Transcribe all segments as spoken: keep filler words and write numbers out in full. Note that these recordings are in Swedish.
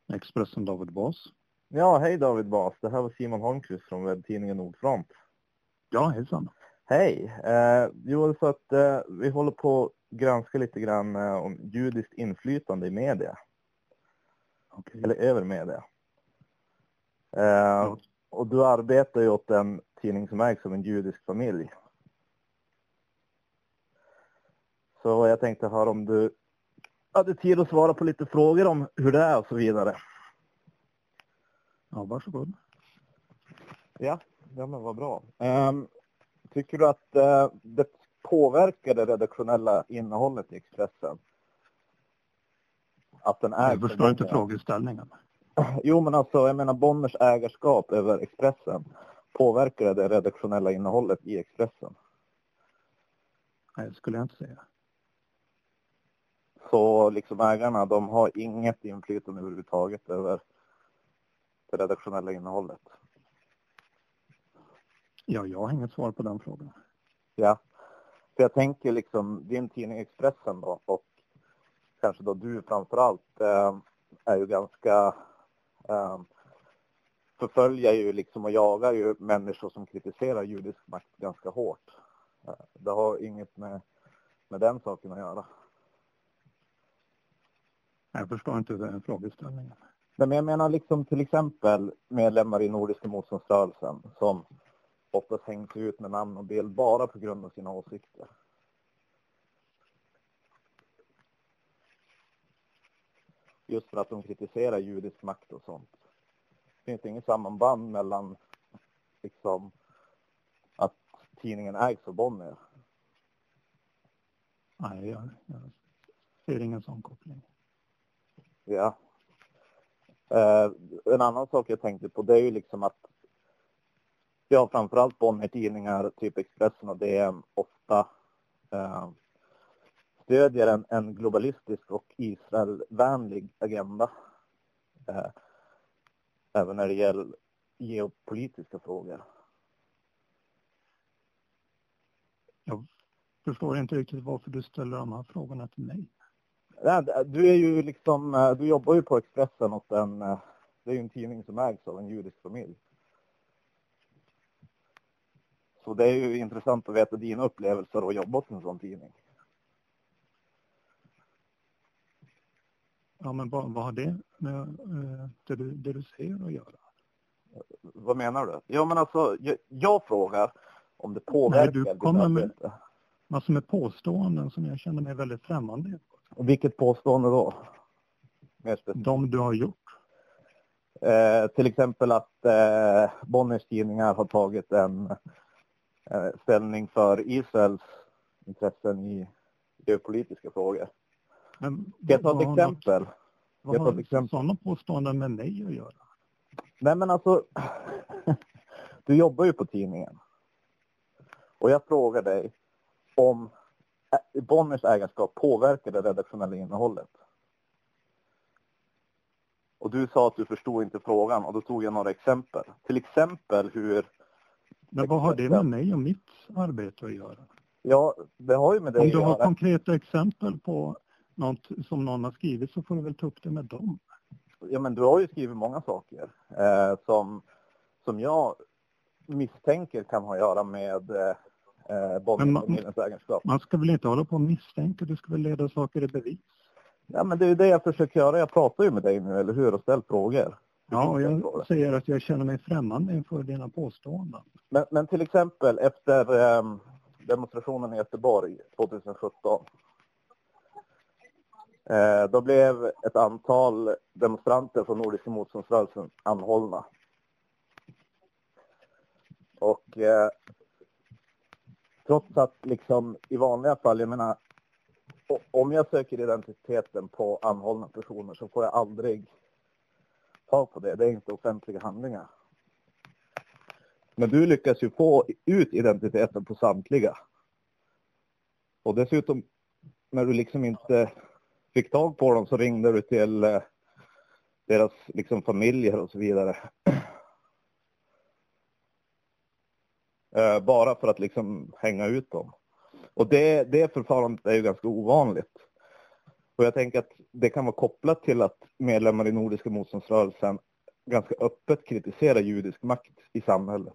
Expressen, David Bas. Ja, hej David Bas. Det här var Simon Holmqvist från webbtidningen Nordfront. Ja, hejsan. Hej. Eh, jo, så att eh, vi håller på att granska lite grann eh, om judiskt inflytande i media. Okej. Eller över media. Eh, Ja. Och du arbetar ju åt en tidning som ägs av en judisk familj. Så jag tänkte höra om du hade tid att svara på lite frågor om hur det är och så vidare. Ja, varsågod. Ja, ja men vad bra. Um, tycker du att uh, det påverkar det redaktionella innehållet i Expressen? Att den är Jag förstår inte frågeställningen. Jo, men alltså, jag menar Bonners ägarskap över Expressen. Påverkar det det redaktionella innehållet i Expressen? Nej, det skulle jag inte säga. Så liksom ägarna, de har inget inflytande överhuvudtaget över det redaktionella innehållet? Ja, jag har inget svar på den frågan. Ja, för jag tänker liksom, din tidning Expressen då, och kanske då du framförallt eh, är ju ganska, eh, förföljer ju liksom och jagar ju människor som kritiserar judisk makt ganska hårt. Eh, det har inget med, med den saken att göra. Jag förstår inte den frågeställningen. Men jag menar liksom till exempel medlemmar i Nordiska motståndsrörelsen som oftast hängs ut med namn och bild bara på grund av sina åsikter. Just för att de kritiserar judisk makt och sånt. Finns det inget sammanband mellan liksom att tidningen ägs av Bonnier? Nej, jag, jag ser ingen sån koppling. Ja. Eh, en annan sak jag tänkte på, det är ju liksom att ja, framförallt Bonnier-tidningar, typ Expressen och D M, ofta eh, stödjer en, en globalistisk och Israelvänlig agenda. Eh, även när det gäller geopolitiska frågor. Jag förstår inte riktigt varför du ställer de här frågorna till mig. Ja, du är ju liksom, du jobbar ju på Expressen och en, det är ju en tidning som ägs av en judisk familj. Så det är ju intressant att veta dina upplevelser och jobba åt en sån tidning. Ja, men vad, vad har det med eh, det, du, det du säger att göra? Vad menar du? Ja, men alltså, jag, jag frågar om det påverkar. Nej, du kommer med massor med påståenden som jag känner mig väldigt främmande. Och vilket påstående då? De du har gjort. Eh, till exempel att eh, Bonniers tidningar har tagit en eh, ställning för Israels intressen i geopolitiska frågor. Men Ska jag ta ett exempel? Något, vad jag har exempel? sådana påståenden med mig att göra? Nej, men alltså, du jobbar ju på tidningen. Och jag frågar dig om Bonniers ägarskap påverkar det redaktionella innehållet. Och du sa att du förstod inte frågan och då tog jag några exempel. Till exempel hur... Men vad har det med mig och mitt arbete att göra? Ja, det har ju med det Om att du har göra. konkreta exempel på något som någon har skrivit så får du väl ta upp det med dem. Ja, men du har ju skrivit många saker eh, som, som jag misstänker kan ha att göra med eh, Bonniers ägarskap. Man ska väl inte hålla på och misstänka, du ska väl leda saker i bevis. Ja, men det är ju det jag försöker göra. Jag pratar ju med dig nu, eller hur? Och ställer frågor. Ja, och jag säger att jag känner mig främmande inför dina påståenden. Men, men till exempel efter eh, demonstrationen i Göteborg tjugohundrasjutton. Eh, då blev ett antal demonstranter från Nordiska motståndsrörelsen anhållna. Och eh, trots att liksom i vanliga fall, jag menar, om jag söker identiteten på anhållna personer så får jag aldrig ta på det. Det är inte offentliga handlingar. Men du lyckas ju få ut identiteten på samtliga. Och dessutom, när du liksom inte fick tag på dem så ringde du till eh, deras liksom familjer och så vidare. eh, bara för att liksom hänga ut dem. Och det, det förfarandet är ju ganska ovanligt. Och jag tänker att det kan vara kopplat till att medlemmar i Nordiska motståndsrörelsen ganska öppet kritiserar judisk makt i samhället.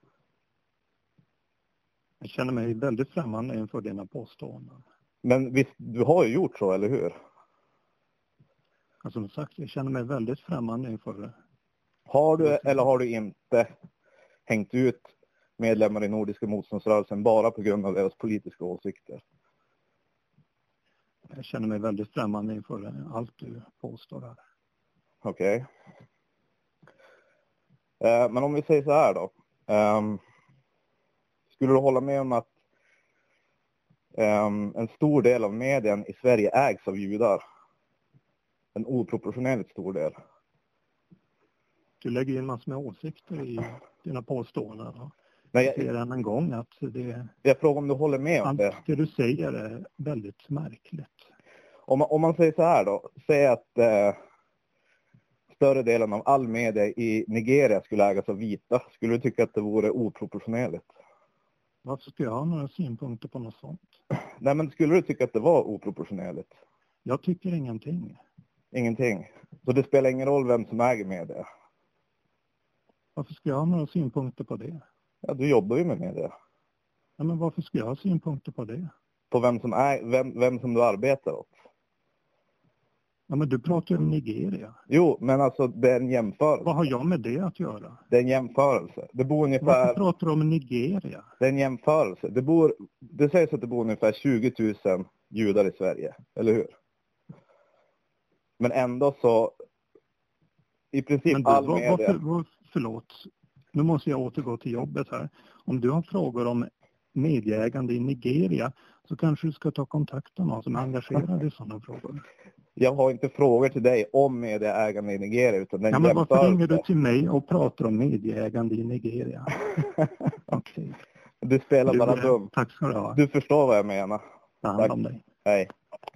Jag känner mig väldigt främmande inför dina påståenden. Men visst, du har ju gjort så, eller hur? Alltså, som sagt, jag känner mig väldigt främmande inför det. Har du eller har du inte hängt ut medlemmar i Nordiska motståndsrörelsen bara på grund av deras politiska åsikter? Jag känner mig väldigt främmande inför allt du påstår här. Okej. Okay. Eh, men om vi säger så här då. Um, skulle du hålla med om att um, en stor del av medien i Sverige ägs av judar? En oproportionerligt stor del. Du lägger in massor med åsikter i dina påståenden. Nej, jag ser än en gång att det... Jag frågar om du håller med om allt det. Allt det du säger är väldigt märkligt. Om man, om man säger så här då. Säg att eh, större delen av all media i Nigeria skulle ägas av vita. Skulle du tycka att det vore oproportionerligt? Varför ska jag ha några synpunkter på något sånt? Nej, men skulle du tycka att det var oproportionerligt? Jag tycker ingenting. Ingenting. Så det spelar ingen roll vem som äger media? Varför ska jag ha några synpunkter på det? Ja, du jobbar ju med media. Ja, men varför ska jag ha synpunkter på det? På vem som, är, vem, vem som du arbetar åt? Ja, men du pratar om Nigeria. Jo, men alltså det är en jämförelse. Vad har jag med det att göra? Det är en jämförelse. Det bor ungefär... Varför pratar du om Nigeria? Det är en jämförelse. Det, bor... det sägs att det bor ungefär tjugo tusen judar i Sverige, eller hur? Men ändå så... I princip men du, all var, media... Varför, var, förlåt, nu måste jag återgå till jobbet här. Om du har frågor om medieägande i Nigeria så kanske du ska ta kontakt med någon som är engagerad i sådana frågor. Jag har inte frågor till dig om medieägande i Nigeria utan den ja, men varför ringer du till mig och pratar om medieägande i Nigeria? Okej. Okay. Du spelar du, bara dum. Tack ska du ha. Du förstår vad jag menar. Ta hand om dig. Hej.